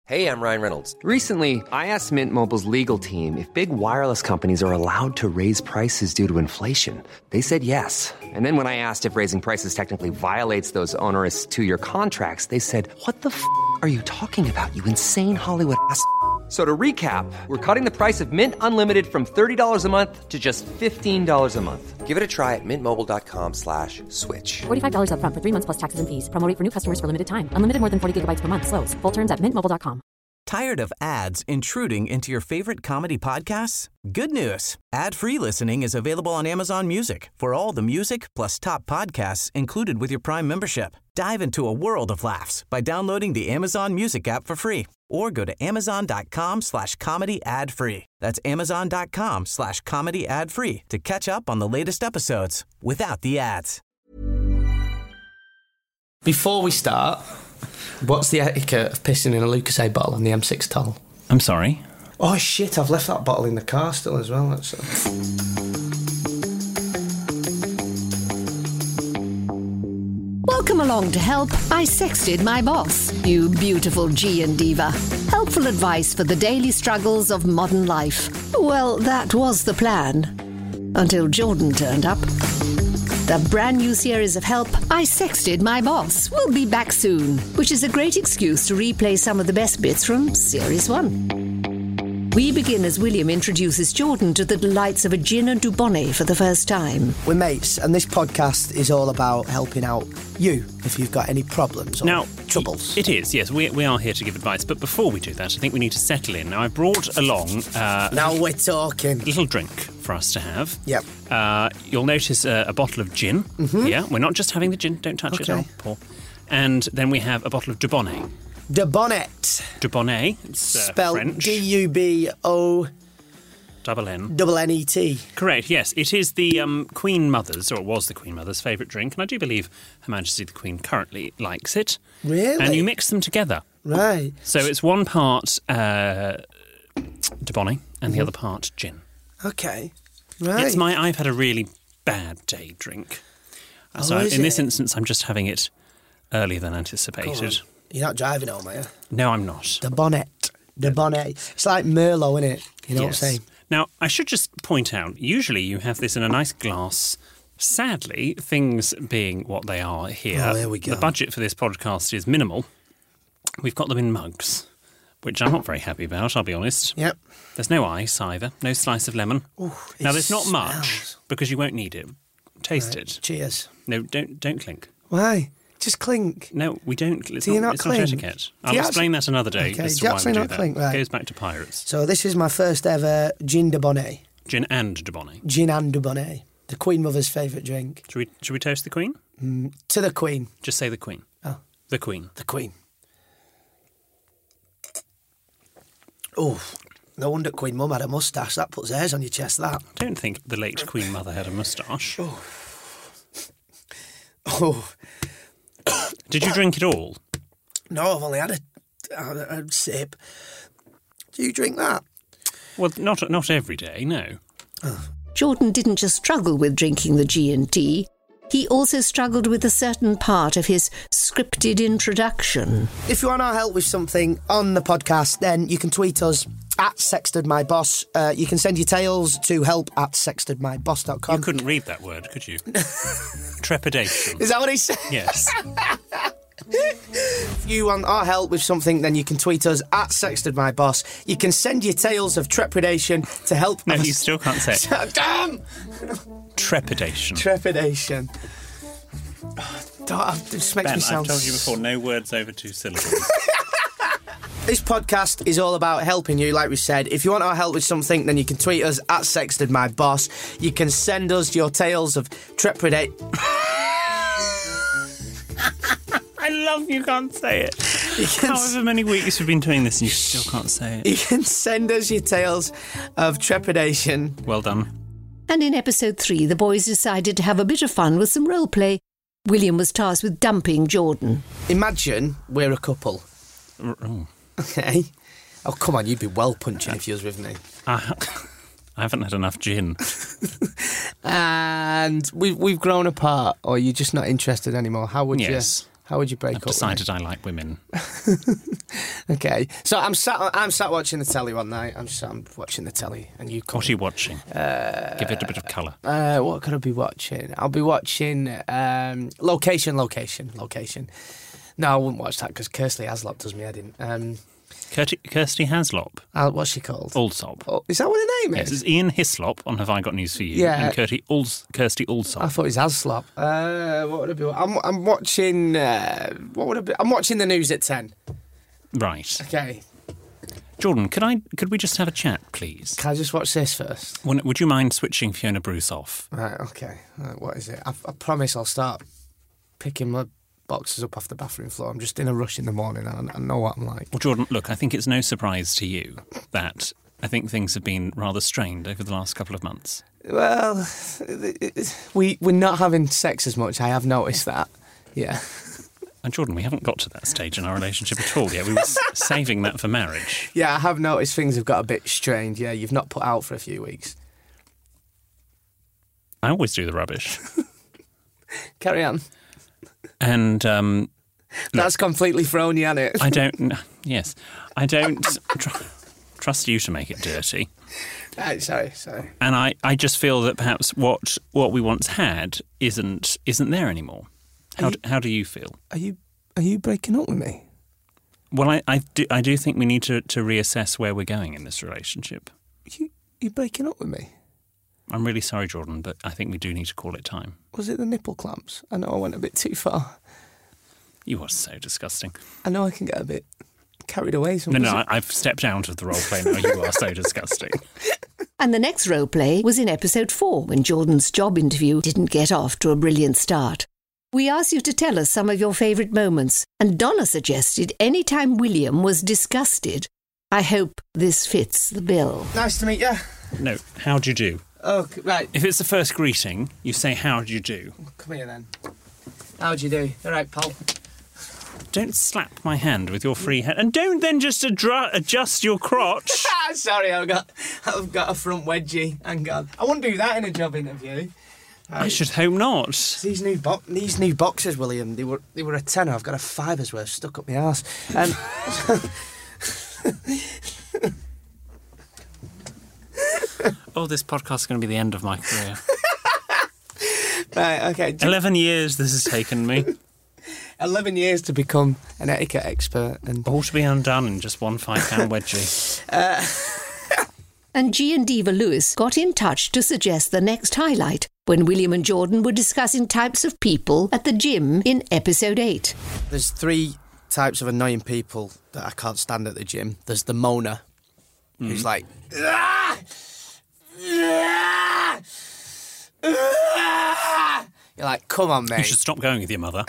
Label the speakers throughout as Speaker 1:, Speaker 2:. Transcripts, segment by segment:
Speaker 1: Hey, I'm Ryan Reynolds.
Speaker 2: Recently, I asked Mint Mobile's legal team if big wireless companies are allowed to raise prices due to inflation. They said yes. And then when I asked if raising prices technically violates those onerous two-year contracts, they said, "What the f*** are you talking about, you insane Hollywood ass?" So to recap, we're cutting the price of Mint Unlimited from $30 a month to just $15 a month.
Speaker 1: Give it a try at mintmobile.com/switch.
Speaker 3: $45 up front for 3 months plus taxes and fees. Promo rate for new customers for limited time. Unlimited more than 40 gigabytes per month. Slows full terms at mintmobile.com.
Speaker 4: Tired of ads intruding into your favorite comedy podcasts? Good news. Ad-free listening is available on Amazon Music for all the music plus top podcasts included with your Prime membership. Dive into a world of laughs by downloading the Amazon Music app for free or go to amazon.com/comedy ad-free. That's amazon.com/comedy ad-free to catch up on the latest episodes without the ads.
Speaker 5: Before we start, what's the etiquette of pissing in a Lucozade bottle on the M6 toll?
Speaker 6: I'm sorry.
Speaker 5: Oh shit, I've left that bottle in the car still as well.
Speaker 7: Welcome along to Help, I Sexted My Boss, you beautiful G and diva. Helpful advice for the daily struggles of modern life. Well, that was the plan. Until Jordan turned up. The brand new series of Help, I Sexted My Boss will be back soon, which is a great excuse to replay some of the best bits from Series 1. We begin as William introduces Jordan to the delights of a gin and Dubonnet for the first time.
Speaker 8: We're mates, and this podcast is all about helping out you if you've got any problems or troubles.
Speaker 6: It is, yes. We are here to give advice, but before we do that, I think we need to settle in. Now, I've brought along
Speaker 8: now we're talking.
Speaker 6: A little drink for us to have.
Speaker 8: Yep.
Speaker 6: You'll notice a bottle of gin.
Speaker 8: Mm-hmm.
Speaker 6: Yeah, we're not just having the gin. Don't touch it, oh, Paul. And then we have a bottle of Dubonnet.
Speaker 8: Dubonnet.
Speaker 6: Dubonnet. It's
Speaker 8: spelled
Speaker 6: French.
Speaker 8: D-U-B-O-N-N-E-T.
Speaker 6: Correct, yes. It is the Queen Mother's, or it was the Queen Mother's favourite drink, and I do believe Her Majesty the Queen currently likes it.
Speaker 8: Really?
Speaker 6: And you mix them together.
Speaker 8: Right.
Speaker 6: So it's one part Dubonnet and the other part gin.
Speaker 8: Okay. Right.
Speaker 6: I've had a really bad day drink. So in this instance, I'm just having it earlier than anticipated.
Speaker 8: You're not driving home, are you?
Speaker 6: No, I'm not.
Speaker 8: Dubonnet. It's like Merlot, isn't it? You know what I'm saying?
Speaker 6: Now, I should just point out, usually you have this in a nice glass. Sadly, things being what they are here,
Speaker 8: there we go.
Speaker 6: The budget for this podcast is minimal. We've got them in mugs, which I'm not very happy about, I'll be honest.
Speaker 8: Yep.
Speaker 6: There's no ice either, no slice of lemon.
Speaker 8: Ooh,
Speaker 6: now, there's not much, because you won't need it. Taste it.
Speaker 8: Cheers.
Speaker 6: No, don't clink.
Speaker 8: Why? Just clink.
Speaker 6: No, we don't. It's
Speaker 8: Do you
Speaker 6: not
Speaker 8: not clink?
Speaker 6: etiquette. I'll explain that another day.
Speaker 8: Okay,
Speaker 6: as
Speaker 8: do
Speaker 6: to
Speaker 8: you
Speaker 6: why
Speaker 8: actually
Speaker 6: we do
Speaker 8: not
Speaker 6: that.
Speaker 8: clink? Right.
Speaker 6: It goes back to pirates.
Speaker 8: So this is my first ever gin Dubonnet.
Speaker 6: Gin and Dubonnet.
Speaker 8: Gin and Dubonnet. The Queen Mother's favourite drink.
Speaker 6: Should we toast the Queen?
Speaker 8: To the Queen.
Speaker 6: Just say the Queen.
Speaker 8: Oh.
Speaker 6: The Queen.
Speaker 8: The Queen. Oh, no wonder Queen Mum had a moustache. That puts hairs on your chest, that.
Speaker 6: I don't think the late Queen Mother had a moustache.
Speaker 8: Oh.
Speaker 6: Did you drink it all?
Speaker 8: No, I've only had a sip. Do you drink that?
Speaker 6: Well, not every day, no.
Speaker 8: Oh.
Speaker 7: Jordan didn't just struggle with drinking the G&T, he also struggled with a certain part of his scripted introduction.
Speaker 8: If you want our help with something on the podcast, then you can tweet us at SextedMyBoss. You can send your tales to help@sextedmyboss.com.
Speaker 6: You couldn't read that word, could you? Trepidation.
Speaker 8: Is that what he said?
Speaker 6: Yes.
Speaker 8: If you want our help with something, then you can tweet us at SextedMyBoss. You can send your tales of trepidation to help...
Speaker 6: No, you still can't say it.
Speaker 8: Damn!
Speaker 6: Trepidation.
Speaker 8: Trepidation. It just makes me sound...
Speaker 6: I've told you before, no words over 2 syllables.
Speaker 8: This podcast is all about helping you, like we said. If you want our help with something, then you can tweet us at SextedMyBoss. You can send us your tales of trepidation...
Speaker 6: I love you can't say it. However many weeks we've been doing this and you still can't say it.
Speaker 8: You can send us your tales of trepidation.
Speaker 6: Well done.
Speaker 7: And in episode 3, the boys decided to have a bit of fun with some role play. William was tasked with dumping Jordan.
Speaker 8: Imagine we're a couple.
Speaker 6: Oh.
Speaker 8: Okay. Oh, come on, you'd be well punching if you was with me.
Speaker 6: I haven't had enough gin.
Speaker 8: And we've grown apart, or you're just not interested anymore. How would you... How would you break
Speaker 6: I've
Speaker 8: up with
Speaker 6: decided I like women.
Speaker 8: me? Okay. So I'm sat watching the telly one night. I'm watching the telly, and you come.
Speaker 6: What are you watching? Give it a bit of colour.
Speaker 8: What could I be watching? I'll be watching Location. No, I wouldn't watch that because Kirsty Haslop does me head in.
Speaker 6: Kirsty Haslop.
Speaker 8: What's she called?
Speaker 6: Alsop.
Speaker 8: Oh, is that what her name
Speaker 6: Yes,
Speaker 8: is?
Speaker 6: it's Ian Hislop on Have I Got News For You?
Speaker 8: Yeah.
Speaker 6: And Kirsty Alsop.
Speaker 8: I thought it was Haslop. What would I be? I'm watching. What would I be? I'm watching the news at 10.
Speaker 6: Right.
Speaker 8: Okay.
Speaker 6: Jordan, could we just have a chat, please?
Speaker 8: Can I just watch this first?
Speaker 6: Would you mind switching Fiona Bruce off?
Speaker 8: Right. Okay. What is it? I promise I'll start picking my boxes up off the bathroom floor. I'm just in a rush in the morning. I know what I'm like.
Speaker 6: Well, Jordan, look, I think it's no surprise to you that I think things have been rather strained over the last couple of months.
Speaker 8: Well, we're not having sex as much. I have noticed that. Yeah.
Speaker 6: And Jordan, we haven't got to that stage in our relationship at all yet. We were saving that for marriage.
Speaker 8: Yeah, I have noticed things have got a bit strained. Yeah, you've not put out for a few weeks.
Speaker 6: I always do the rubbish.
Speaker 8: Carry on.
Speaker 6: And
Speaker 8: That's completely thrown you, hasn't it?
Speaker 6: I don't. Yes, I don't trust you to make it dirty.
Speaker 8: Right, sorry.
Speaker 6: And I just feel that perhaps what we once had isn't there anymore. How do you feel?
Speaker 8: Are you breaking up with me?
Speaker 6: Well, I do think we need to reassess where we're going in this relationship.
Speaker 8: You breaking up with me?
Speaker 6: I'm really sorry, Jordan, but I think we do need to call it time.
Speaker 8: Was it the nipple clamps? I know I went a bit too far.
Speaker 6: You are so disgusting.
Speaker 8: I know I can get a bit carried away sometimes.
Speaker 6: No, I've stepped out of the role play now. You are so disgusting.
Speaker 7: And the next role play was in episode 4 when Jordan's job interview didn't get off to a brilliant start. We asked you to tell us some of your favourite moments, and Donna suggested any time William was disgusted. I hope this fits the bill.
Speaker 8: Nice to meet you.
Speaker 6: No, how'd you do?
Speaker 8: Oh, right.
Speaker 6: If it's the first greeting, you say, how'd you do?
Speaker 8: Come here then. How'd you do? All right, pal.
Speaker 6: Don't slap my hand with your free hand. And don't then just adjust your crotch.
Speaker 8: Sorry, I've got a front wedgie. Hang on. I wouldn't do that in a job interview.
Speaker 6: I should hope not.
Speaker 8: These new boxes, William, they were a tenner. I've got a fiver's worth stuck up my arse.
Speaker 6: Oh, this podcast is going to be the end of my career.
Speaker 8: Right, okay.
Speaker 6: 11 years this has taken me.
Speaker 8: 11 years to become an etiquette expert. And
Speaker 6: all to be undone in just one £5 wedgie.
Speaker 7: And G and Diva Lewis got in touch to suggest the next highlight when William and Jordan were discussing types of people at the gym in episode 8.
Speaker 8: There's 3 types of annoying people that I can't stand at the gym. There's the moaner, who's like... You're like, come on, mate.
Speaker 6: You should stop going with your mother.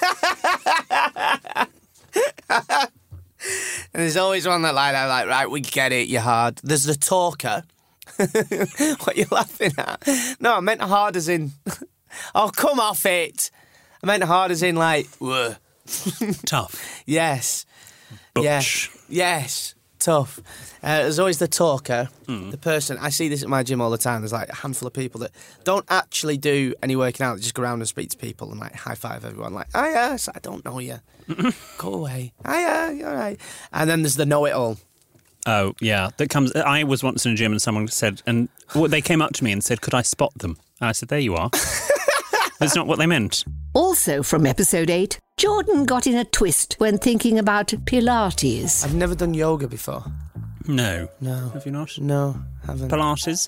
Speaker 8: And there's always one that like, right, we get it, you're hard. There's the talker. What are you laughing at? No, I meant hard as in... Oh, come off it. I meant hard as in like...
Speaker 6: Tough.
Speaker 8: Yes.
Speaker 6: Butch.
Speaker 8: Yes. Tough. There's always the talker, the person. I see this at my gym all the time. There's like a handful of people that don't actually do any working out. They just go around and speak to people and like high five everyone. Like, oh yeah, I don't know you. Go away. Oh yeah, you're all right. And then there's the know-it-all.
Speaker 6: Oh yeah, that comes. I was once in a gym and someone said, and they came up to me and said, "Could I spot them?" And I said, "There you are." That's not what they meant.
Speaker 7: Also from episode 8, Jordan got in a twist when thinking about Pilates.
Speaker 8: I've never done yoga before.
Speaker 6: No.
Speaker 8: No.
Speaker 6: Have you not?
Speaker 8: No, haven't.
Speaker 6: Pilates?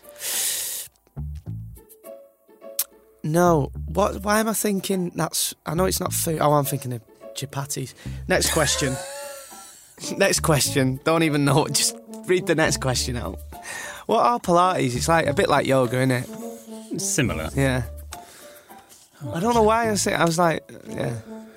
Speaker 8: No. What? Why am I thinking that's... I know it's not food. Oh, I'm thinking of chapatis. Next question. Next question. Don't even know. Just read the next question out. What are Pilates? It's like a bit like yoga, isn't it?
Speaker 6: Similar.
Speaker 8: Yeah. I don't know why I was like, yeah.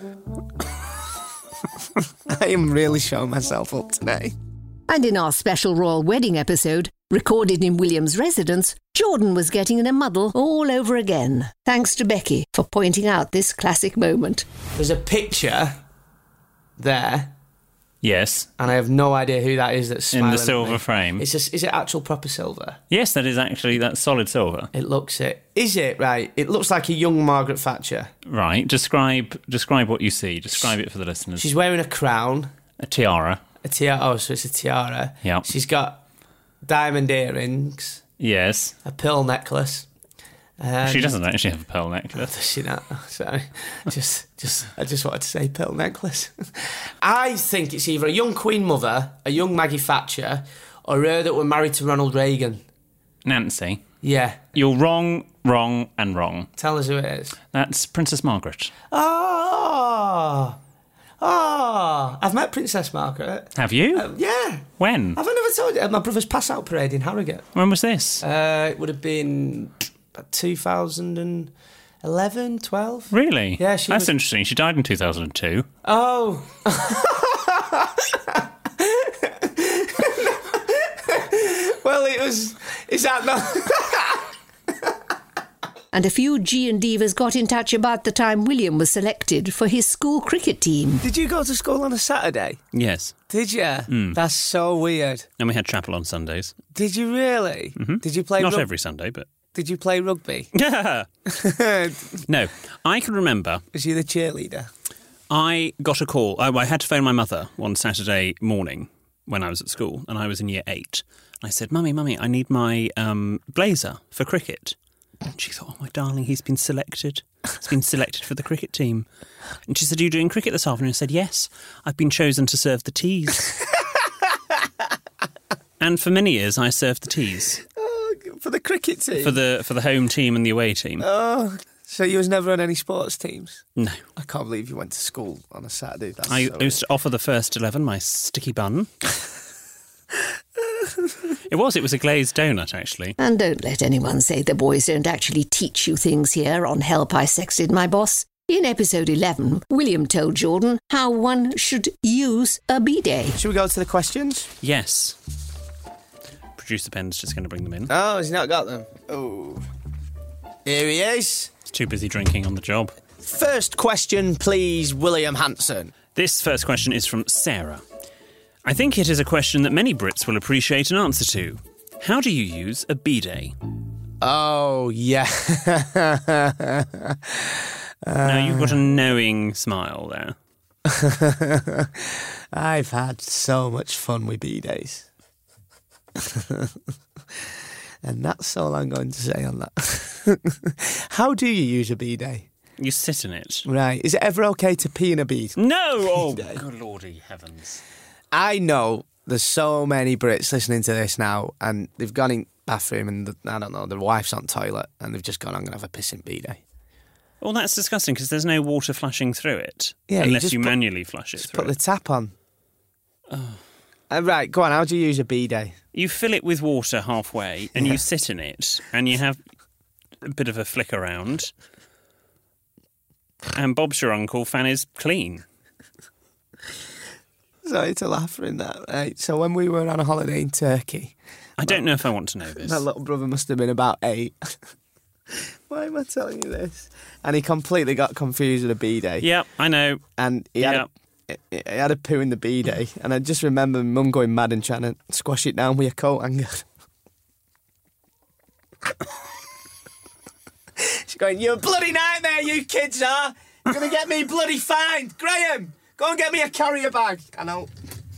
Speaker 8: I am really showing myself up today.
Speaker 7: And in our special royal wedding episode, recorded in William's residence, Jordan was getting in a muddle all over again. Thanks to Becky for pointing out this classic moment.
Speaker 8: There's a picture there.
Speaker 6: Yes.
Speaker 8: and I have no idea who that is that's smiling
Speaker 6: In the
Speaker 8: at
Speaker 6: silver
Speaker 8: me.
Speaker 6: frame.
Speaker 8: Is it actual proper silver?
Speaker 6: Yes, that's solid silver.
Speaker 8: It looks it. Is it, right? It looks like a young Margaret Thatcher.
Speaker 6: Right. Describe what you see. Describe it for the listeners.
Speaker 8: She's wearing a crown.
Speaker 6: A tiara.
Speaker 8: A tiara. Oh, so it's a tiara.
Speaker 6: Yeah.
Speaker 8: She's got diamond earrings,
Speaker 6: Yes.
Speaker 8: a pearl necklace.
Speaker 6: She doesn't actually have a pearl necklace.
Speaker 8: Does she not? Oh, sorry. I just wanted to say pearl necklace. I think it's either a young Queen Mother, a young Maggie Thatcher, or her that were married to Ronald Reagan.
Speaker 6: Nancy.
Speaker 8: Yeah.
Speaker 6: You're wrong, and wrong.
Speaker 8: Tell us who it is.
Speaker 6: That's Princess Margaret.
Speaker 8: Oh, I've met Princess Margaret.
Speaker 6: Have you?
Speaker 8: Yeah.
Speaker 6: When?
Speaker 8: Have I never told you? At my brother's pass-out parade in Harrogate.
Speaker 6: When was this?
Speaker 8: It would have been 2011, 12.
Speaker 6: Really?
Speaker 8: Yeah,
Speaker 6: That's interesting. She died in 2002.
Speaker 8: Oh. Well, it was... Is that not...
Speaker 7: And a few G and Divas got in touch about the time William was selected for his school cricket team.
Speaker 8: Did you go to school on a Saturday?
Speaker 6: Yes.
Speaker 8: Did you? That's so weird.
Speaker 6: And we had chapel on Sundays.
Speaker 8: Did you really? Mm-hmm. Did you play...
Speaker 6: Not every Sunday, but...
Speaker 8: Did you play rugby?
Speaker 6: No. I can remember...
Speaker 8: Was you the cheerleader?
Speaker 6: I got a call. I had to phone my mother one Saturday morning when I was at school, and I was in year 8. And I said, Mummy, I need my blazer for cricket. And she thought, oh, my darling, he's been selected. He's been selected for the cricket team. And she said, are you doing cricket this afternoon? I said, yes, I've been chosen to serve the teas. And for many years, I served the teas.
Speaker 8: Oh, for the cricket team?
Speaker 6: For the home team and the away team.
Speaker 8: Oh, so you was never on any sports teams?
Speaker 6: No.
Speaker 8: I can't believe you went to school on a Saturday.
Speaker 6: I used to offer the first 11 my sticky bun. It was a glazed donut, actually.
Speaker 7: And don't let anyone say the boys don't actually teach you things here on Help I Sexted My Boss. In episode 11, William told Jordan how one should use a bidet.
Speaker 8: Should we go to the questions?
Speaker 6: Yes. Producer Ben's just going to bring them in.
Speaker 8: Oh, has he not got them? Oh. Here he is.
Speaker 6: He's too busy drinking on the job.
Speaker 8: First question, please, William Hanson.
Speaker 6: This first question is from Sarah. I think it is a question that many Brits will appreciate an answer to. How do you use a bidet?
Speaker 8: Oh, yeah.
Speaker 6: Now, you've got a knowing smile there.
Speaker 8: I've had so much fun with bidets. And that's all I'm going to say on that. How do you use a bidet?
Speaker 6: You sit in it.
Speaker 8: Right. Is it ever okay to pee in a bidet?
Speaker 6: No! Oh, good lordy heavens.
Speaker 8: I know there's so many Brits listening to this now, and they've gone in bathroom and, I don't know, their wife's on toilet, and they've just gone, I'm going to have a pissing bidet.
Speaker 6: Well, that's disgusting, because there's no water flashing through it.
Speaker 8: Yeah,
Speaker 6: unless you manually flush it through
Speaker 8: put the tap on. Oh. Right, go on, how do you use a bidet?
Speaker 6: You fill it with water halfway, and you sit in it, and you have a bit of a flick around, and Bob's your uncle, fan is clean.
Speaker 8: Sorry to laugh in that, right? So when we were on a holiday in Turkey...
Speaker 6: I don't know if I want to know this.
Speaker 8: My little brother must have been about 8. Why am I telling you this? And he completely got confused with a bidet.
Speaker 6: Yep, I know.
Speaker 8: And he had a poo in the bidet. And I just remember my mum going mad and trying to squash it down with a coat hanger. She's going, you're a bloody nightmare, you kids are. You're going to get me bloody fined. Graham, go and get me a carrier bag. And I'll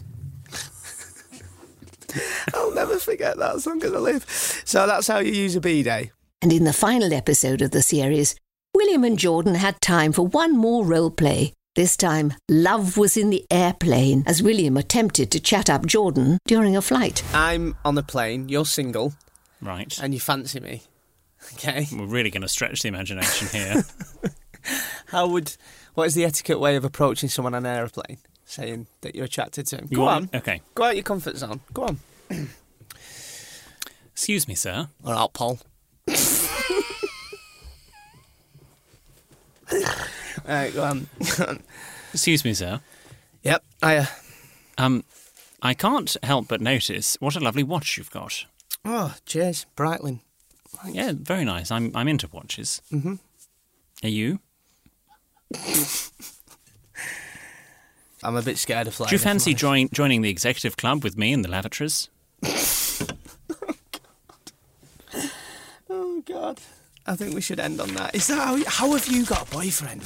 Speaker 8: never forget that as long as I live. So that's how you use a bidet.
Speaker 7: And in the final episode of the series, William and Jordan had time for one more role play. This time, love was in the airplane as William attempted to chat up Jordan during a flight.
Speaker 8: I'm on the plane, you're single.
Speaker 6: Right.
Speaker 8: And you fancy me. Okay.
Speaker 6: We're really going to stretch the imagination here.
Speaker 8: What is the etiquette way of approaching someone on an aeroplane? Saying that you're attracted to him. Go on.
Speaker 6: Okay.
Speaker 8: Go out your comfort zone. Go on.
Speaker 6: Excuse me, sir.
Speaker 8: All right, Paul. All right, go on.
Speaker 6: Excuse me, sir.
Speaker 8: Yep.
Speaker 6: I can't help but notice what a lovely watch you've got.
Speaker 8: Oh, cheers. Breitling.
Speaker 6: Thanks. Yeah, very nice. I'm into watches.
Speaker 8: Mm-hmm.
Speaker 6: Are you?
Speaker 8: I'm a bit scared of flying.
Speaker 6: Do you fancy
Speaker 8: if I'm
Speaker 6: joining the executive club with me in the lavatories?
Speaker 8: honest. Oh, God. I think we should end on that. Is that how have you got a boyfriend?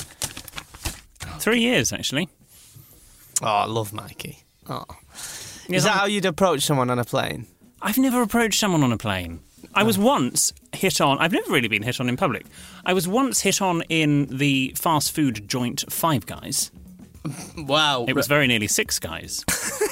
Speaker 6: 3 years, actually.
Speaker 8: Oh, I love Mikey. Oh.
Speaker 6: Yeah,
Speaker 8: Is that how you'd approach someone on a plane?
Speaker 6: I've never approached someone on a plane. I was once hit on. I've never really been hit on in public. I was once hit on in the fast food joint Five Guys.
Speaker 8: Wow.
Speaker 6: It was very nearly Six Guys.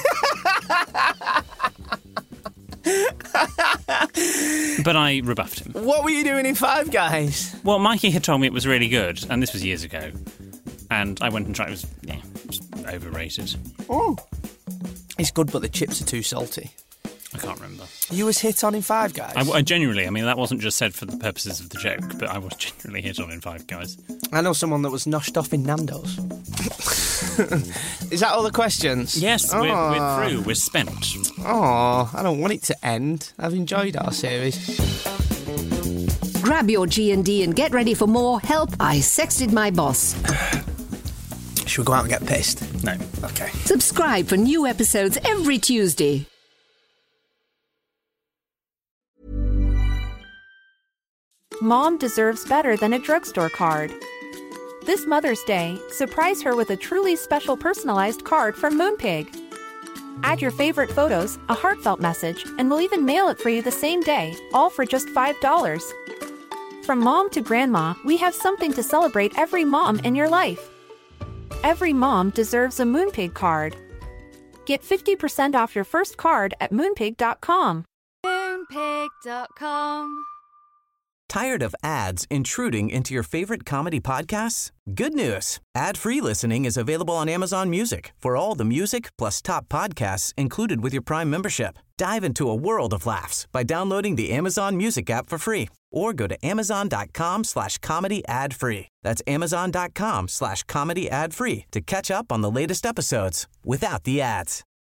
Speaker 6: But I rebuffed him.
Speaker 8: What were you doing in Five Guys?
Speaker 6: Well, Mikey had told me it was really good, and this was years ago. And I went and tried. It was overrated.
Speaker 8: Oh. It's good, but the chips are too salty.
Speaker 6: I can't remember.
Speaker 8: You was hit on in Five Guys?
Speaker 6: I genuinely, I mean, that wasn't just said for the purposes of the joke, but I was genuinely hit on in Five Guys.
Speaker 8: I know someone that was noshed off in Nando's. Is that all the questions?
Speaker 6: Yes, we're through. We're spent.
Speaker 8: Oh, I don't want it to end. I've enjoyed our series.
Speaker 7: Grab your G&D and get ready for more Help, I Sexted My Boss.
Speaker 8: Should we go out and get pissed?
Speaker 6: No.
Speaker 8: Okay.
Speaker 7: Subscribe for new episodes every Tuesday.
Speaker 9: Mom deserves better than a drugstore card. This Mother's Day, surprise her with a truly special personalized card from Moonpig. Add your favorite photos, a heartfelt message, and we'll even mail it for you the same day, all for just $5. From mom to grandma, we have something to celebrate every mom in your life. Every mom deserves a Moonpig card. Get 50% off your first card at moonpig.com.
Speaker 10: Moonpig.com.
Speaker 4: Tired of ads intruding into your favorite comedy podcasts? Good news. Ad-free listening is available on Amazon Music for all the music plus top podcasts included with your Prime membership. Dive into a world of laughs by downloading the Amazon Music app for free or go to amazon.com/comedy ad-free. That's amazon.com/comedy ad-free to catch up on the latest episodes without the ads.